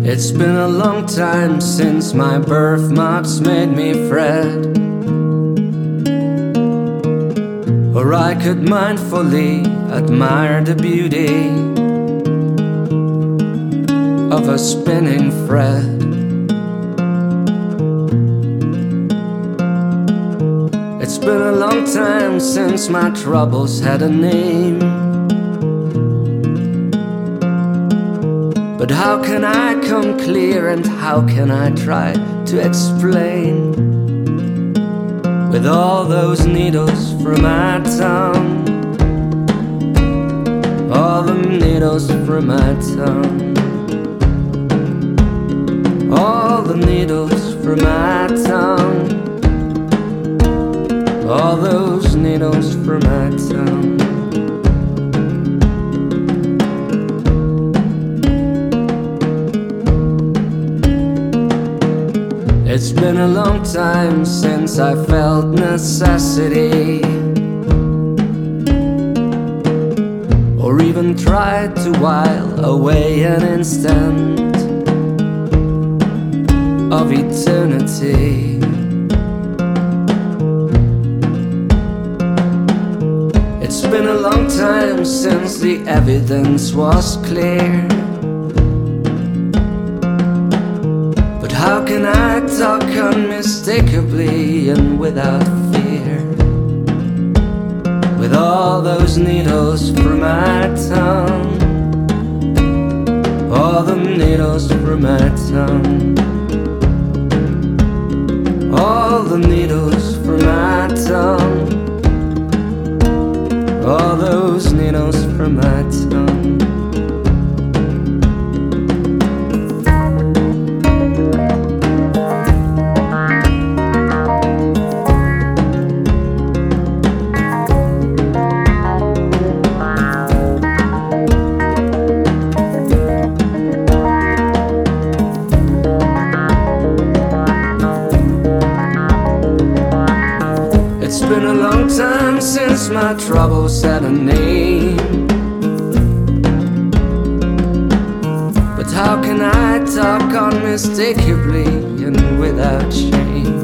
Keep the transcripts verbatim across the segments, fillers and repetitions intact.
It's been a long time since my birthmarks made me fret, or I could mindfully admire the beauty of a spinning thread. It's been a long time since my troubles had a name, but how can I come clear and how can I try to explain with all those needles through my tongue, all the needles through my tongue, all the needles through my tongue, all those needles through my tongue. It's been a long time since I felt necessity, or even tried to while away an instant of eternity. It's been a long time since the evidence was clear, but how can I talk unmistakably and without fear, with all those needles through my tongue, all the needles through my tongue, all the needles through my tongue, all those needles through my tongue. It's been a long time since my troubles had a name, but how can I talk unmistakably and without shame,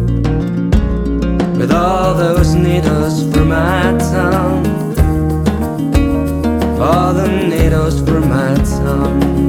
with all those needles through my tongue, all the needles through my tongue,